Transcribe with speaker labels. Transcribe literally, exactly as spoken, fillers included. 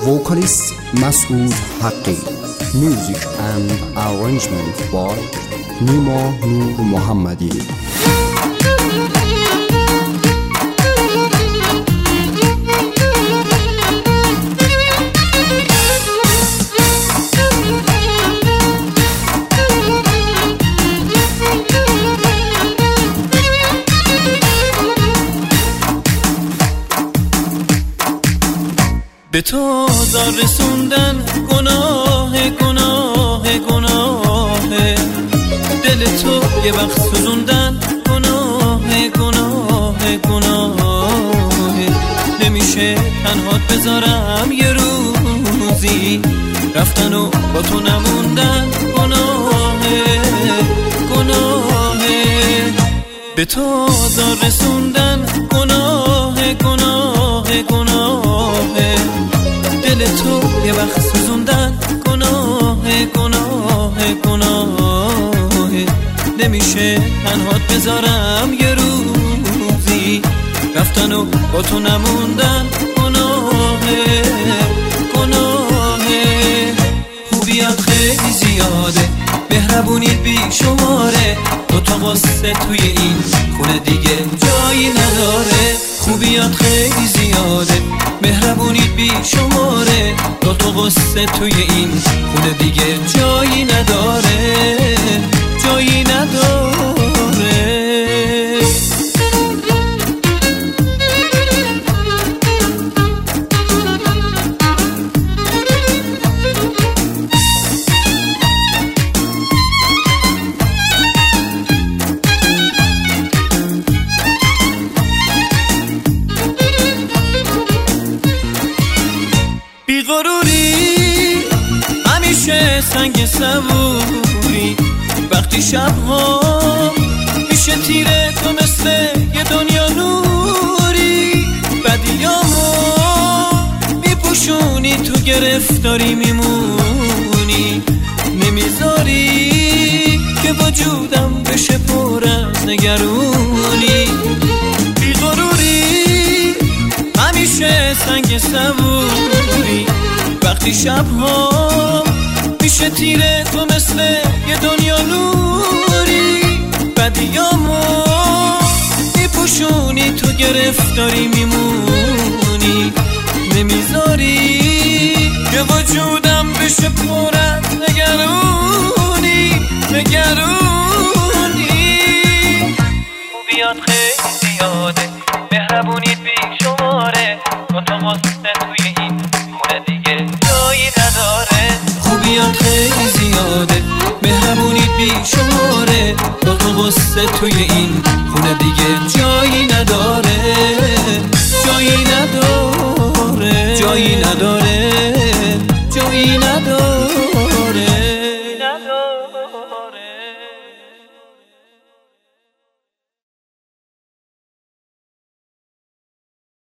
Speaker 1: vocalist Masoud Haqqi, music and arrangement by Nima Noor Mohammadi.
Speaker 2: به تو آزار رسوندن گناه گناه گناه، دل تو یه وقت سوزوندن گناه گناه گناه. نمیشه تنهات بذارم یه روزی، رفتن و با تو نموندن گناه گناه. به تو آزار رسوندن گناه گناه گناه، دل تو یه وقت سوزوندن گناه گناه گناه. نمیشه تنهات بذارم یه روزی، رفتن و با تو نموندن گناه گناه. خوبیات خیلی زیاده، مهربونیت بی شماره، دو تا قصه توی این خونه دیگه جایی نداره. خوبیات خیلی زیاده، مهربونیت بی شماره، دو تا قصه توی این خونه دیگه جایی نداره جایی نداره. بی‌غروری همیشه سنگ صبوری، وقتی شب‌ها میشه تیره تو مثل یه دنیا نوری. بدیامو میپوشونی تو گرفتاری میمونی، نمیذاری که وجودم بشه پر از نگرونی. بی‌غروری همیشه سنگ صبوری، وقتی شب‌ها میشه تیره تو مثل یه دنیا نوری. بدیامو میپوشونی تو گرفتاری میمونی، نمیذاری که وجودم بشه پر از نگرونی نگرونی. خوبیات خیلی زیاده، مهربونیت بی شماره، با تو قصه توی این خونه دیگه جایی نداره. خوبیات خیلی زیاده، مهربونیت بی شماره، با تو قصه توی این خونه دیگه جایی